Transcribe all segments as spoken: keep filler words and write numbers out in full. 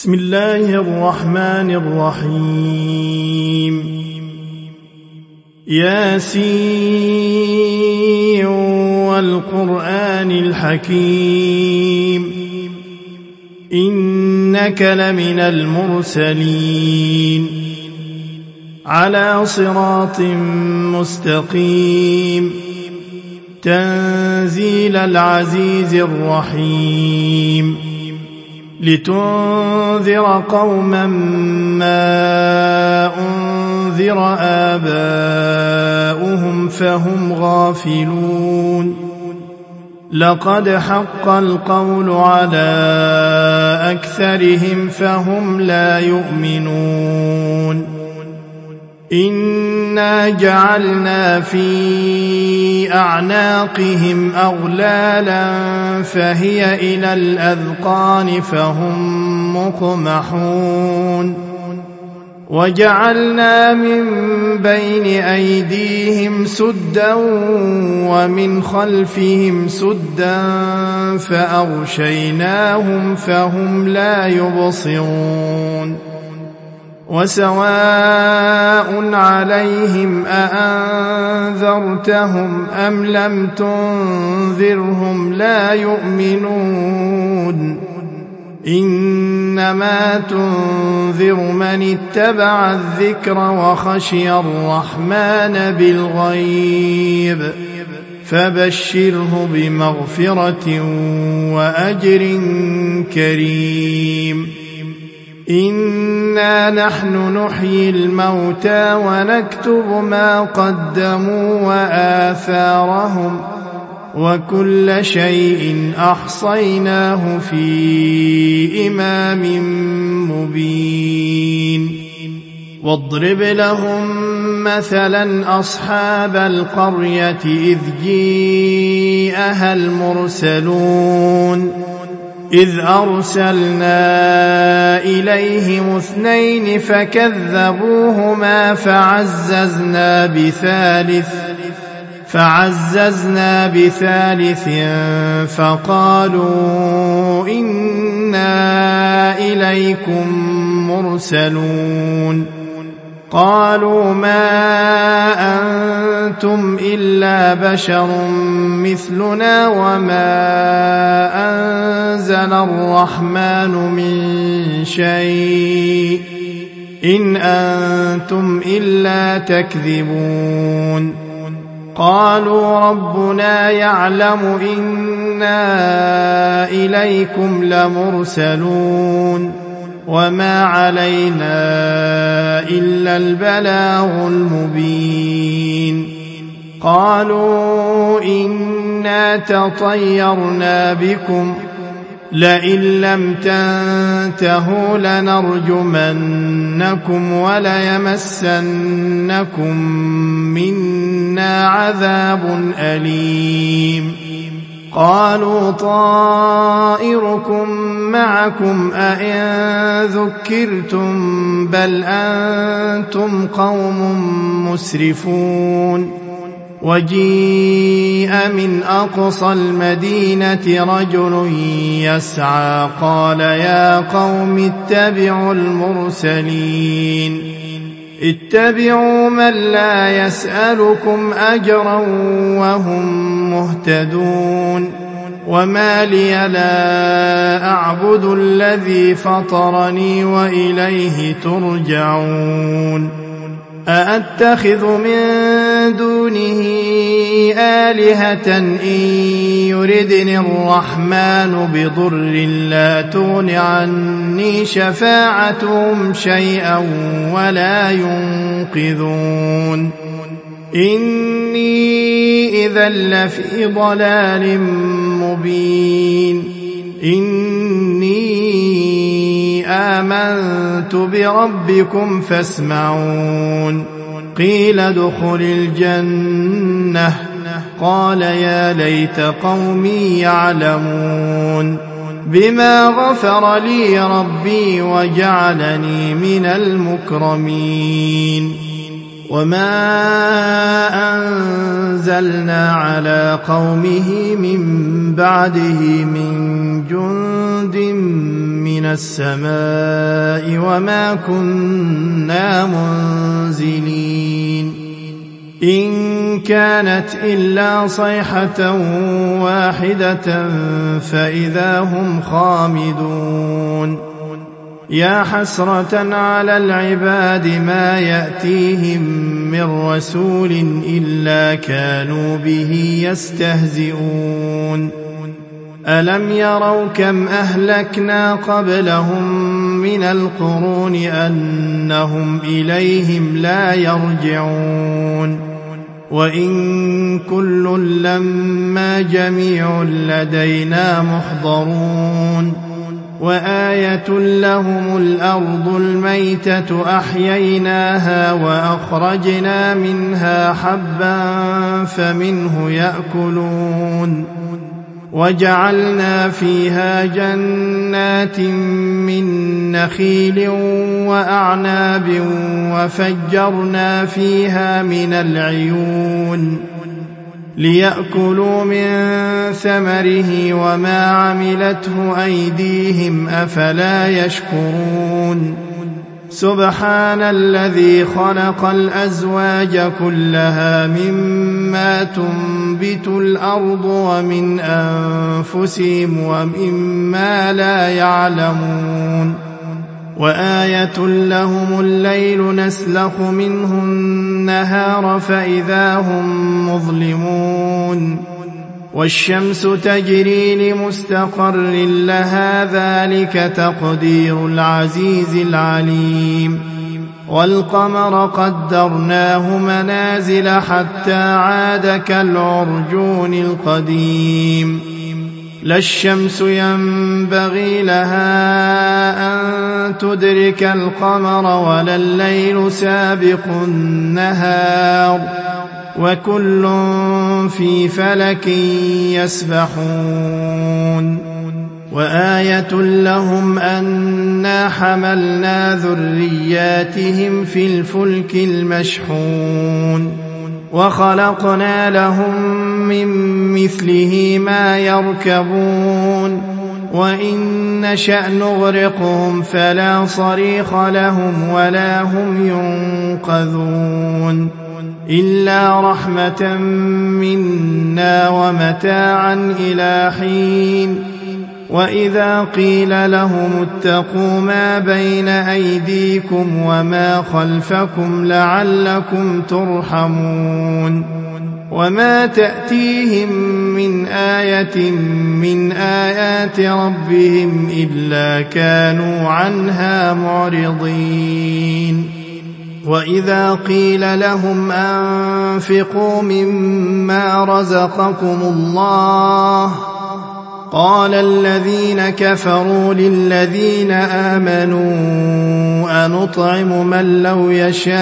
بسم الله الرحمن الرحيم ياسين والقرآن الحكيم إنك لمن المرسلين على صراط مستقيم تنزيل العزيز الرحيم لتنذر قوما ما أنذر آباؤهم فهم غافلون لقد حق القول على أكثرهم فهم لا يؤمنون إنا جعلنا في أعناقهم أغلالا فهي إلى الأذقان فهم مقمحون وجعلنا من بين أيديهم سدا ومن خلفهم سدا فأغشيناهم فهم لا يبصرون وسواء عليهم أأنذرتهم أم لم تنذرهم لا يؤمنون إنما تنذر من اتبع الذكر وخشي الرحمن بالغيب فبشره بمغفرة وأجر كريم إنا نحن نحيي الموتى ونكتب ما قدموا وآثارهم وكل شيء أحصيناه في إمام مبين واضرب لهم مثلا أصحاب القرية إذ جيءها المرسلون إذ أرسلنا إليهم اثنين فكذبوهما فعززنا بثالث فعززنا بثالث فقالوا إنا إليكم مرسلون قالوا ما أنتم إلا بشر مثلنا وما أنزل الرحمن من شيء إن أنتم إلا تكذبون قالوا ربنا يعلم إنا إليكم لمرسلون وما علينا إلا البلاغ المبين قالوا إنا تطيرنا بكم لئن لم تنتهوا لنرجمنكم وليمسنكم منا عذاب أليم قالوا طائركم معكم أئن ذكرتم بل أنتم قوم مسرفون وجيء من أقصى المدينة رجل يسعى قال يا قوم اتبعوا المرسلين اتبعوا من لا يسألكم أجرا وهم مهتدون وما لي لا أعبد الذي فطرني وإليه ترجعون أأتخذ من دونه آلهة إن يردني الرحمن بضر لا تغن عني شفاعتهم شيئا ولا ينقذون إني إذا لفي ضلال مبين إني آمنت بربكم فاسمعون قيل ادخل الجنة قال يا ليت قومي يعلمون بما غفر لي ربي وجعلني من المكرمين وما أنزلنا على قومه من بعده من جند من السماء وما كنا منزلين إن كانت إلا صيحة واحدة فإذا هم خامدون يا حسرة على العباد ما يأتيهم من رسول إلا كانوا به يستهزئون ألم يروا كم أهلكنا قبلهم من القرون أنهم إليهم لا يرجعون وإن كل لما جميع لدينا محضرون وآية لهم الأرض الميتة أحييناها وأخرجنا منها حبا فمنه يأكلون وجعلنا فيها جنات من نخيل وأعناب وفجرنا فيها من العيون ليأكلوا من ثمره وما عملته أيديهم أفلا يشكرون سبحان الذي خلق الأزواج كلها مما تنبت الأرض ومن أنفسهم ومما لا يعلمون وآية لهم الليل نسلخ منه النهار فإذا هم مظلمون والشمس تجري لمستقر لها ذلك تقدير العزيز العليم والقمر قدرناه منازل حتى عاد كالعرجون القديم لا الشمس ينبغي لها أن تدرك القمر ولا الليل سابق النهار وكل في فلك يسبحون وآية لهم أنا حملنا ذرياتهم في الفلك المشحون وخلقنا لهم من مثله ما يركبون وإن نشأ نغرقهم فلا صريخ لهم ولا هم ينقذون إلا رحمة منا ومتاعا إلى حين وإذا قيل لهم اتقوا ما بين أيديكم وما خلفكم لعلكم ترحمون وما تأتيهم من آية من آيات ربهم إلا كانوا عنها معرضين وإذا قيل لهم أنفقوا مما رزقكم الله قال الذين كفروا للذين آمنوا أنطعم من لو يشاء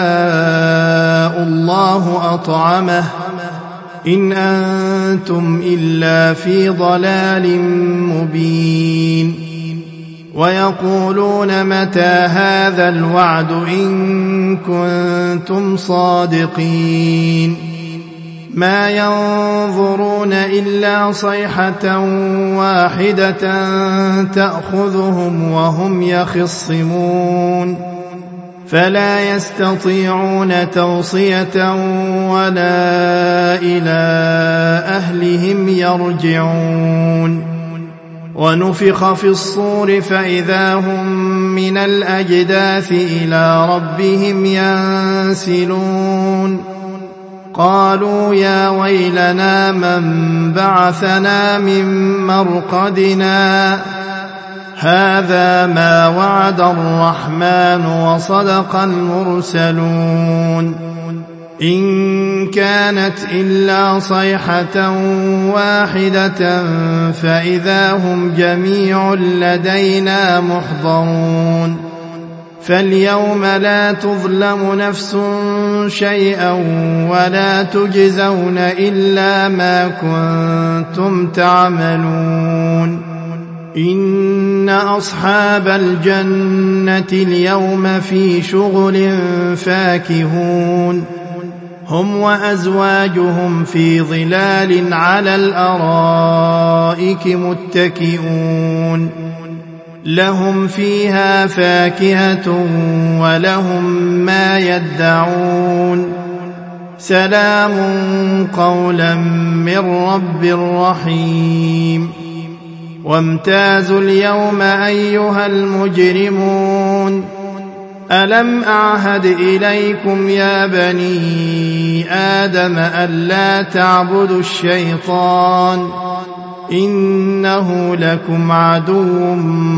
الله أطعمه إن أنتم إلا في ضلال مبين ويقولون متى هذا الوعد إن كنتم صادقين ما ينظرون إلا صيحة واحدة تأخذهم وهم يخصمون فلا يستطيعون توصية ولا إلى أهلهم يرجعون ونفخ في الصور فإذا هم من الأجداث إلى ربهم ينسلون قالوا يا ويلنا من بعثنا من مرقدنا هذا ما وعد الرحمن وصدق المرسلون إن كانت إلا صيحة واحدة فإذا هم جميع لدينا محضرون فاليوم لا تظلم نفس شيئا ولا تجزون إلا ما كنتم تعملون إن أصحاب الجنة اليوم في شغل فاكهون هم وأزواجهم في ظلال على الأرائك متكئون لهم فيها فاكهة ولهم ما يدعون سلام قولا من رب رحيم وامتازوا اليوم أيها المجرمون ألم أعهد إليكم يا بني آدم ألا تعبدوا الشيطان إنه لكم عدو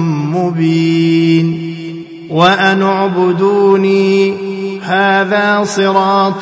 مبين وأن اعبدوني هذا صراط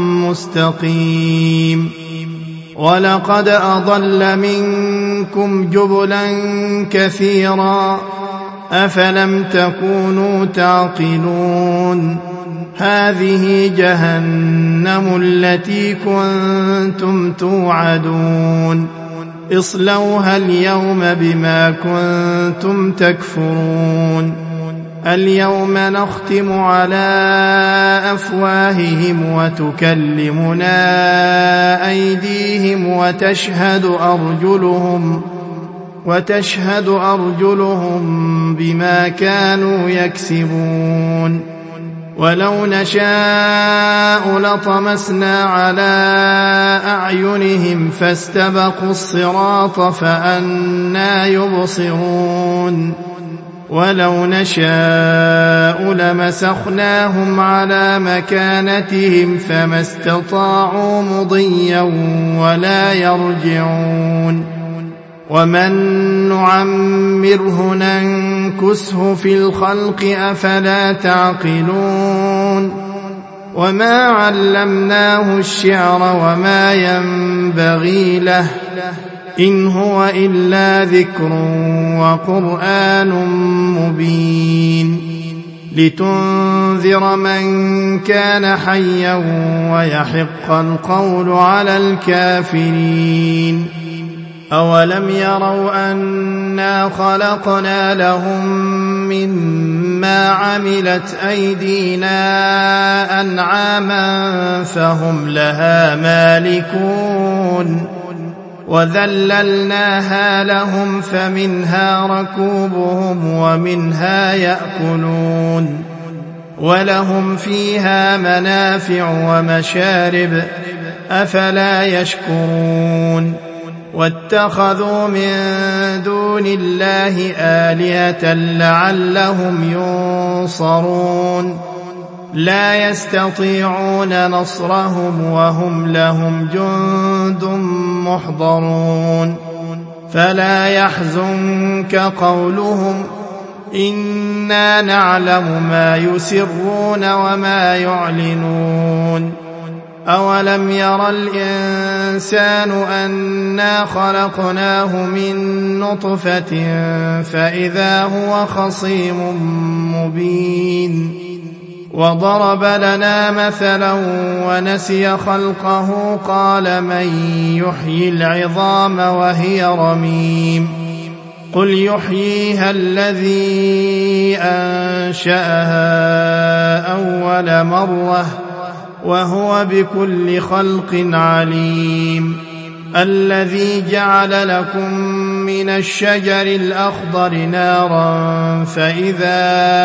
مستقيم ولقد أضل منكم جبلا كثيرا أفلم تكونوا تعقلون هذه جهنم التي كنتم توعدون اصلوها اليوم بما كنتم تكفرون اليوم نختم على أفواههم وتكلمنا أيديهم وتشهد أرجلهم وتشهد أرجلهم بما كانوا يكسبون ولو نشاء لطمسنا على أعينهم فاستبقوا الصراط فأنى يبصرون ولو نشاء لمسخناهم على مكانتهم فما استطاعوا مضيا ولا يرجعون ومن نعمره ننكسه في الخلق أفلا تعقلون وما علمناه الشعر وما ينبغي له إن هو إلا ذكر وقرآن مبين لتنذر من كان حيا ويحق القول على الكافرين أولم يروا أنا خلقنا لهم مما عملت أيدينا أنعاما فهم لها مالكون وذللناها لهم فمنها ركوبهم ومنها يأكلون ولهم فيها منافع ومشارب أفلا يشكرون واتخذوا من دون الله آلهة لعلهم ينصرون لا يستطيعون نصرهم وهم لهم جند محضرون فلا يحزنك قولهم إنا نعلم ما يسرون وما يعلنون أولم ير الإنسان أنا خلقناه من نطفة فإذا هو خصيم مبين وضرب لنا مثلا ونسي خلقه قال من يحيي العظام وهي رميم قل يحييها الذي أنشأها أول مرة وهو بكل خلق عليم الذي جعل لكم من الشجر الأخضر نارا فإذا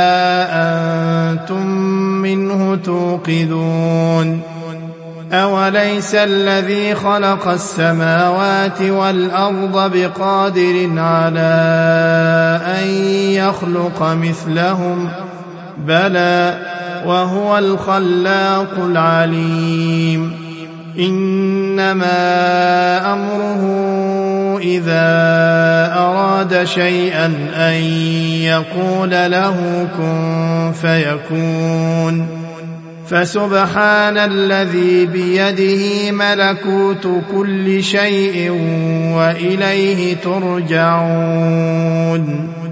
أنتم منه توقدون أوليس الذي خلق السماوات والأرض بقادر على أن يخلق مثلهم بلى وهو الخلاق العليم إنما أمره إذا أراد شيئا أن يقول له كن فيكون فسبحان الذي بيده ملكوت كل شيء وإليه ترجعون